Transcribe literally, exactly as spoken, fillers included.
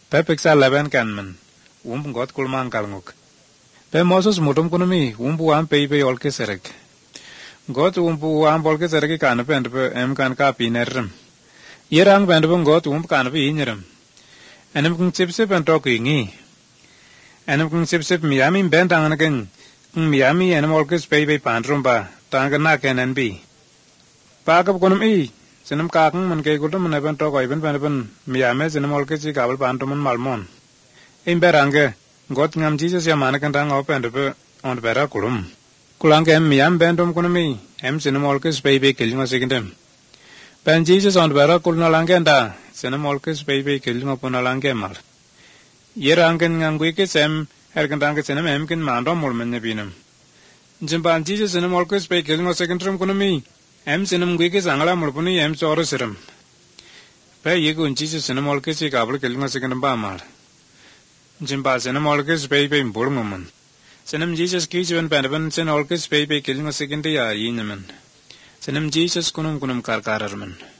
Pe peksa leben kanman. Ump got kulman kalnguk. Pe Moses mutum kunumi umpu am pei pei olke serek. Got umpu am olke serek kan pe and pe em kan ka pinerem. Yerang pe and pe got ump kan pe inerem. Enem kung sip sip and talk ingi. Enem kung sip sip miami bent angan ken. Miami enem olke pei pei pantrum ba. Tangan na ken N B. Pakap kunum i. Sinam kakang man kay kutum man eben talk eben pen eben miami sinam olke si kabel pantrum man malmon. Imberange. Got ngam Jesus ya manakan tang op and pe on bera kulum. Kulang em miam bentum kunumi em cinemolke spaybe killing a secondem. Pen Jesus on bera kulna langenda cinemolke spaybe killing upon a langemal. Yerangan ngangwike sem erkantanga cinem emkin mando mulmen nebinum. Jimpan Jesus cinemolke spay killing a secondum kunumi em cinem gwike sangala mulpuni em sorosirum. Pe yegun Jesus cinemolke si kabel killing a secondum bamal. Jimpa cinemolke spaybe impulmuman. Senem Jesus kichwen panaban sen olkes pay pay killing a second ya yinemen. Senem Jesus kunum kunum karkararman.